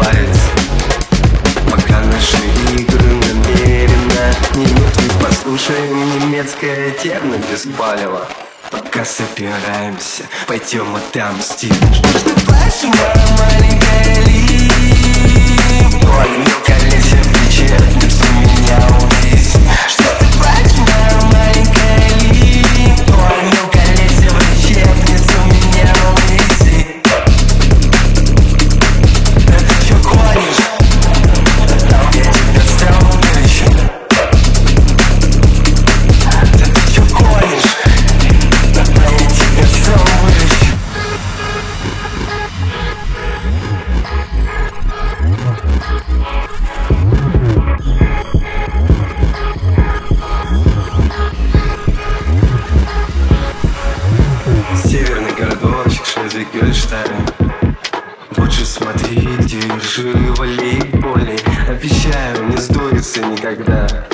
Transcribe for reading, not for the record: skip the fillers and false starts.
сбывается. Пока наши игры намеренно не мертвы, послушаем немецкое техно без палева. Пока собираемся, пойдем отомстим. Что ж ты плачешь, моя маленькая Ли? Огнем колесе в плече, внизу меня увези. Что ты плачешь, моя маленькая Ли? Огнем колесе в плече, внизу меня увези. Да ты чё гонишь? Я тебя целую еще. Да ты чё гонишь? Я тебя целую еще. Северный городочек Шлезвиг-Гольштейн. Вот же смотри, держи волейбольный. Обещаю, не сдуется никогда.